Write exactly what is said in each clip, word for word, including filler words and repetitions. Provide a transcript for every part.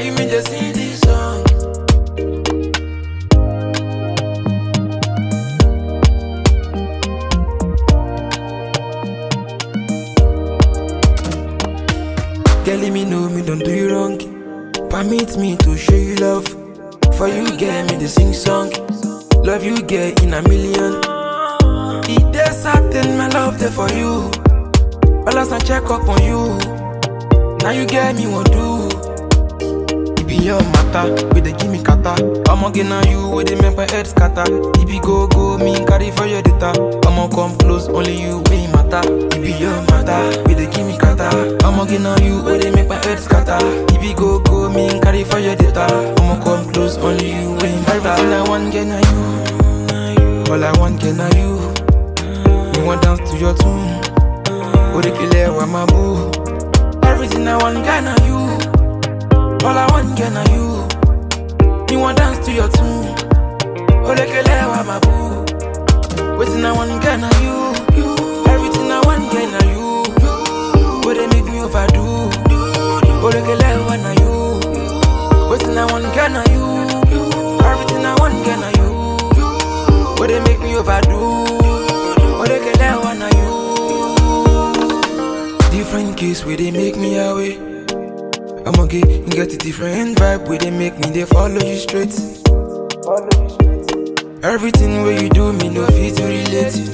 you mean they sing this song? Girl, let me know me don't do you wrong. Permit me to show you love. For you, get me to sing song. Love you, get in a million. It is certain my love there for you. Balance and check up on you. Now you get me what do. It be your matter, with the gimme kata. I'ma get on you with the make my head scatter. It be go go, me carry for your data. I'ma come close, only you way matter. It be your matter, with the gimme kata. I'ma get on you with the make my head scatter. It be go go, me carry for your data. I'ma come close, only you way matter. Everything I want get on you. All I want get on you. Me want dance to your tune. What the killer with my boo. Everything I want get on you. All I want get on you. Me want dance to your tune. What the killer with my boo. Everything I want get on you. Everything I want get on you. What they make me overdo. What the killer with on you. Everything I want get on you. Everything I want get on you. What they make me overdo. What they killer with on you. Different case where they make me away. I'ma get, you get a different vibe where they make me, they follow you straight. Follow you straight. Everything where you do me, no fit to relate you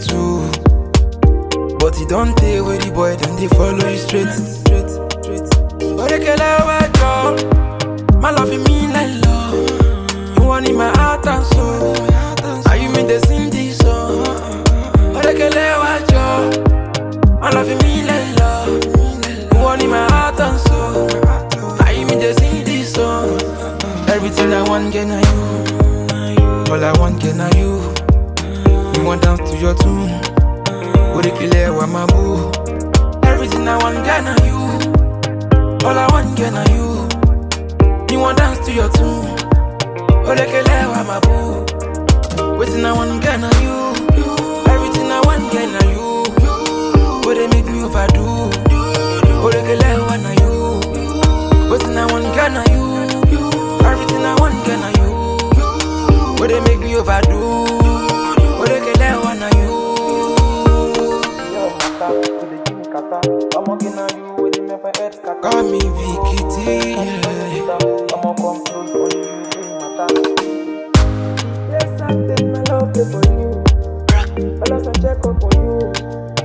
to. But it don't take where the boy, then they follow you straight. Straight, straight. What they kill our job. My love you mean like love. You want in my heart and soul. How you mean they sing this song? What they kill our job. My love you mean like love. You want in my heart and soul. How you mean they sing this song? Everything I want get on you. All I want get on you. You want dance to your tune. What the killer with my boo. Everything I want get on you. All I want get on you. You want dance to your tune. What the killer with my boo. Everything I want get on you. Everything I want get on you. What they make me overdo. What they killer with on you. Everything I want get on you. Everything I want get on you. What they make me overdo. What they killer with on you. Call me Vicky T, yeah. I'ma come close for you, yes, I take my love for you. Balance and check up on you.